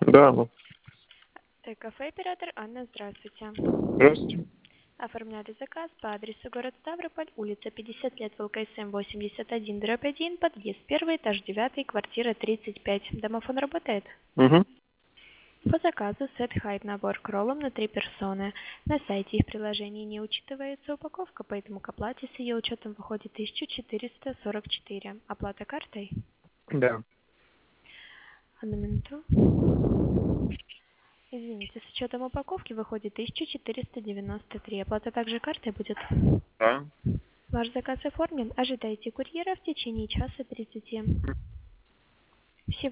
Да, ну, Кафе «Оператор». Анна, здравствуйте. здравствуйте. Оформляли заказ по адресу город Ставрополь, улица 50 лет, ВЛКСМ 81/1, подъезд 1, этаж 9, квартира 35. Домофон работает? Угу. По заказу сет хайт набор к роллам на 3 персоны. На сайте и в приложении не учитывается упаковка, поэтому к оплате с ее учетом выходит 1444. Оплата картой? Да. Одну минуту. Извините, с учетом упаковки выходит 1493. Оплата также картой будет? Да. Ваш заказ оформлен. Ожидайте курьера в течение часа 30. Всего